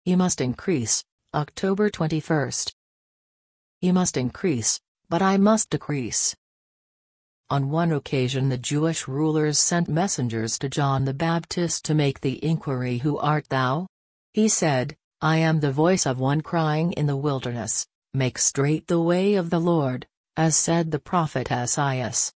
He must increase. October 21st. He must increase, but I must decrease. On one occasion the Jewish rulers sent messengers to John the Baptist to make the inquiry, "Who art thou?" He said, "I am the voice of one crying in the wilderness, make straight the way of the Lord, as said the prophet Esaias."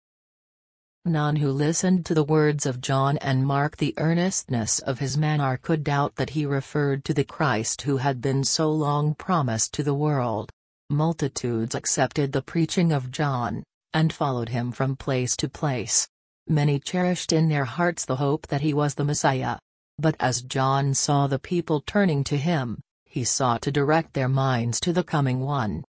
None who listened to the words of John and marked the earnestness of his manner could doubt that he referred to the Christ who had been so long promised to the world. Multitudes accepted the preaching of John, and followed him from place to place. Many cherished in their hearts the hope that he was the Messiah. But as John saw the people turning to him, he sought to direct their minds to the coming one.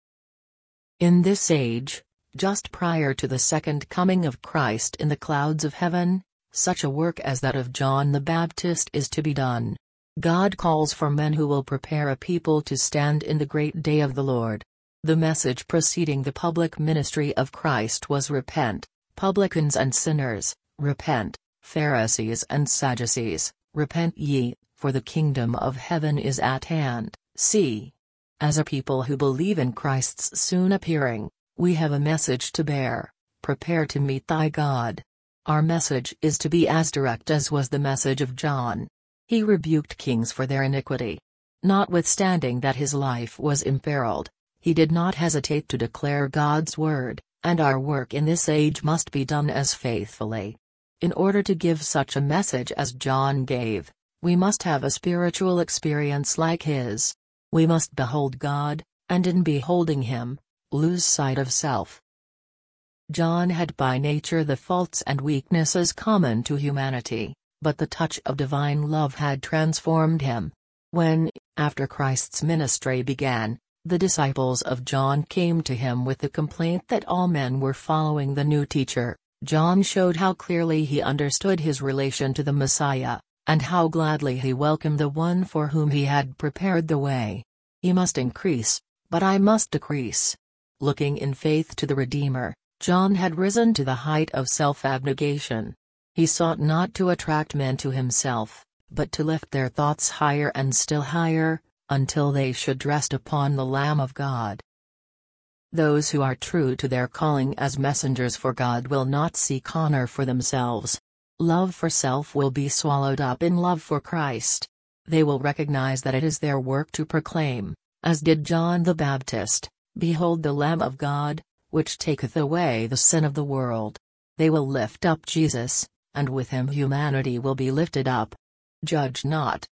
In this age, just prior to the second coming of Christ in the clouds of heaven, such a work as that of John the Baptist is to be done. God calls for men who will prepare a people to stand in the great day of the Lord. The message preceding the public ministry of Christ was, "Repent, publicans and sinners, repent, Pharisees and Sadducees, repent ye, for the kingdom of heaven is at hand." See. As a people who believe in Christ's soon appearing, we have a message to bear: prepare to meet thy God. Our message is to be as direct as was the message of John. He rebuked kings for their iniquity. Notwithstanding that his life was imperiled, he did not hesitate to declare God's word, and our work in this age must be done as faithfully. In order to give such a message as John gave, we must have a spiritual experience like his. We must behold God, and in beholding him, lose sight of self. John had by nature the faults and weaknesses common to humanity, but the touch of divine love had transformed him. When, after Christ's ministry began, the disciples of John came to him with the complaint that all men were following the new teacher, John showed how clearly he understood his relation to the Messiah, and how gladly he welcomed the one for whom he had prepared the way. He must increase, but I must decrease. Looking in faith to the Redeemer, John had risen to the height of self-abnegation. He sought not to attract men to himself, but to lift their thoughts higher and still higher, until they should rest upon the Lamb of God. Those who are true to their calling as messengers for God will not seek honor for themselves. Love for self will be swallowed up in love for Christ. They will recognize that it is their work to proclaim, as did John the Baptist, "Behold the Lamb of God, which taketh away the sin of the world." They will lift up Jesus, and with him humanity will be lifted up. Judge not,